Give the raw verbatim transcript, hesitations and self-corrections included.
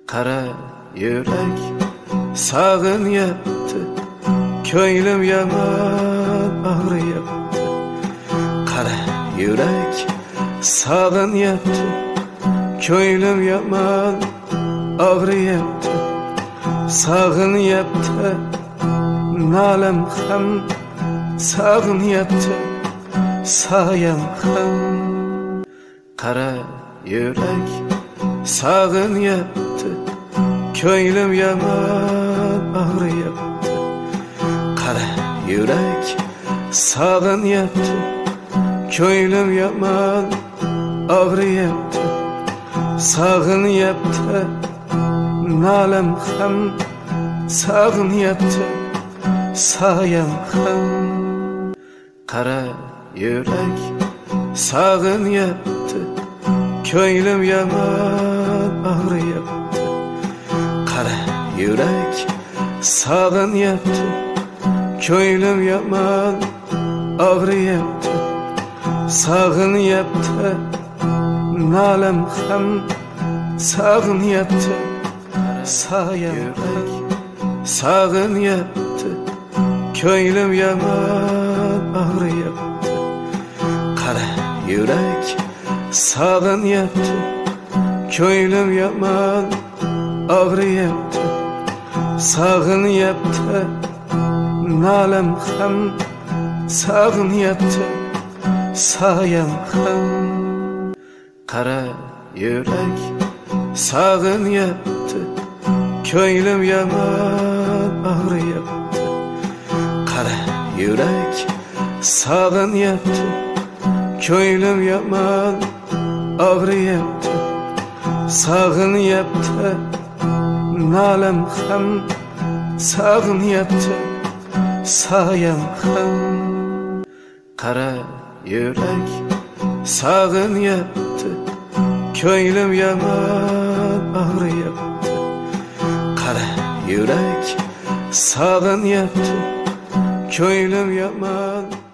Qara yürek sağınyapti, ko'nglim yomon og'riyapti. Qara yürek sağınyapti, ko'nglim yomon og'riyapti. Sağınyapti, nalim ham sağınyapti, soyam ham. Qara yürek sağınyapti, ko'nglim yomon og'riyapti. Qara yürek sağınyapti, ko'nglim yomon og'riyapti. Sağınyapti, nalim ham sağınyapti, soyam ham. Qara yürek sağınyapti, ko'nglim yomon og'riyapti. Qara yürek sağınyapti, ko'nglim yomon og'riyapti. Sağınyapti, nalim ham sağınyapti, soyam ham. Sağınyapti, ko'nglim yomon og'riyapti. Qara yürek sağınyapti, ko'nglim yomon og'riyapti. Sağınyapti, nalim ham sağınyapti, soyam ham. Qara yürek sağınyapti, ko'nglim yomon og'riyapti. Qara yürek sağınyapti, ko'nglim yomon og'riyapti. Sağınyapti, nalim ham sağınyapti, soyam ham. Qara yürek sağınyapti, ko'nglim yomon og'riyapti. Qara yürek sağınyapti, ko'nglim yomon